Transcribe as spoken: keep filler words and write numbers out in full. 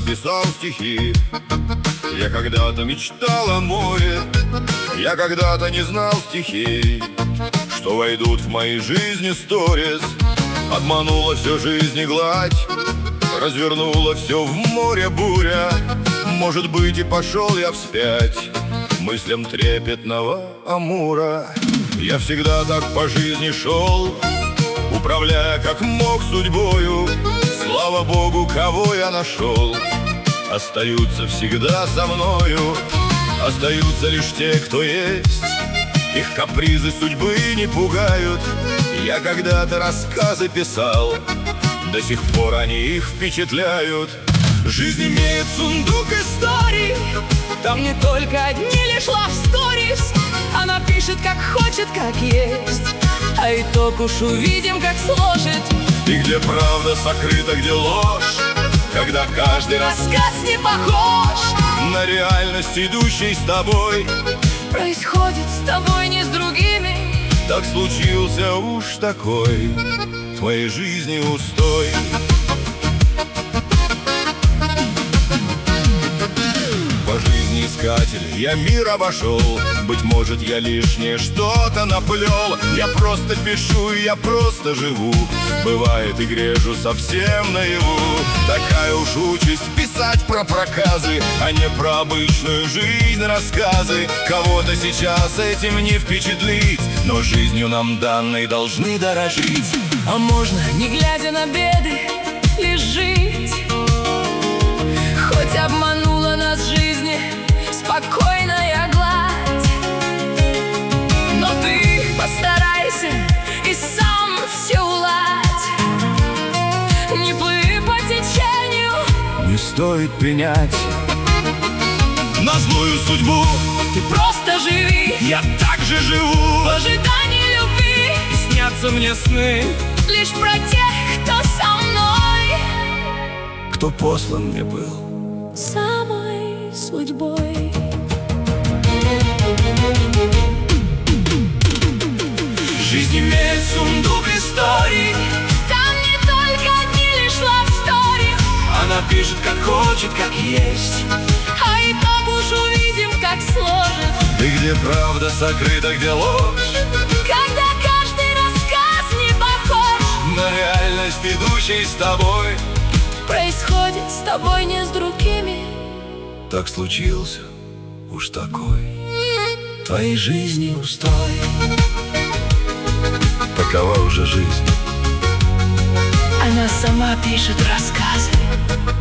писал стихи. Я когда-то мечтал о море, я когда-то не знал стихий, что войдут в моей жизни сторис. Обманула все жизнь и гладь, развернула все в море буря. Может быть, и пошел я вспять мыслям трепетного Амура. Я всегда так по жизни шел, управляя как мог судьбою. Слава Богу, кого я нашел, остаются всегда со мною. Остаются лишь те, кто есть, их капризы судьбы не пугают. Я когда-то рассказы писал, до сих пор они их впечатляют. Жизнь имеет сундук историй, там не только одни лишь love stories. Она пишет как хочет, как есть, а итог уж увидим, как сложит. И где правда сокрыта, где ложь, когда каждый рассказ не похож на реальность, идущей с тобой. Происходит с тобой, не с другими. Так случился уж такой в твоей жизни устой. По жизни искатель, я мир обошел. Быть может, я лишнее что-то наплел. Я просто пишу, я просто живу. Бывает, и грежу совсем наяву. Такая уж участь писать про проказы, а не про обычную жизнь рассказы. Кого-то сейчас этим не впечатлить, но жизнью нам данной должны дорожить. А можно, не глядя на беды, лишь жить. Хоть обманула нас жизни спокойная гладь, но ты постарайся и сам все уладь. Не плыви по течению, не стоит пенять на злую судьбу. Ты просто живи, я так же живу в ожидании любви. И снятся мне сны лишь про тех, кто со мной, кто послан мне был самой судьбой. Жизнь имеет сундук историй, там не только одни лишь love story. Она пишет как хочет, как есть, а итог уж увидим, как сложит. И где правда сокрыта, где ложь, когда каждый рассказ не похож на реальность, идущей с тобой. Происходит с тобой, не с другими. Так случился уж такой в твоей жизни устой. Такова уже жизнь. Она сама пишет рассказы.